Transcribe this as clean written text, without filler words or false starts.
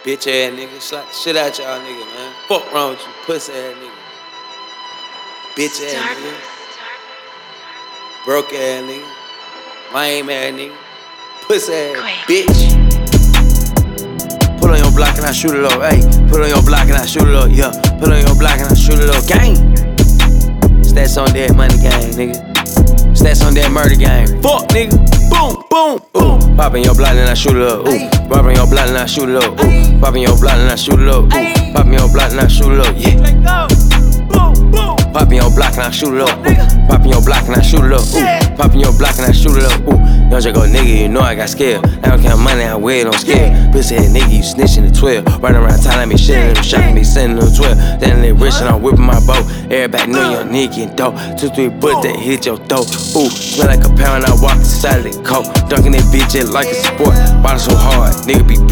Bitch ass nigga, slap the shit out y'all nigga, man. Fuck wrong with you, pussy ass nigga. Bitch ass nigga. Broke ass nigga. Lame ass nigga. Pussy ass bitch. Put on your block and I shoot it up, ayy. Put on your block and I shoot it up, yeah. Put on your block and I shoot it up, gang. Stats on that money gang, nigga. Stats on that murder gang. Fuck, nigga. Boom, boom, ooh. Pop in your block and I shoot it up, ooh. Pop in your block and I shoot it up, ooh. Pop in your block and I shoot it up, ooh. Pop in your block and I shoot it up, yeah. Pop in your block and I shoot it up, ooh. Pop in your block and I shoot it up, ooh. Pop in your block and I shoot it up, ooh. Young just go nigga, you know I got skill. I don't count money, I wear it on scale. Pussy head nigga, you snitching the 12. Running around town, I be shitting them, shocking me, sending them 12. Then they rich and I'm whipping my boat. Everybody know young nigga getting dope. 2-3 bullets that hit your throat. Ooh, smell like a pound, I walk the side of the coat. Dunking that bitch just like a sport. Bottle so hard, nigga be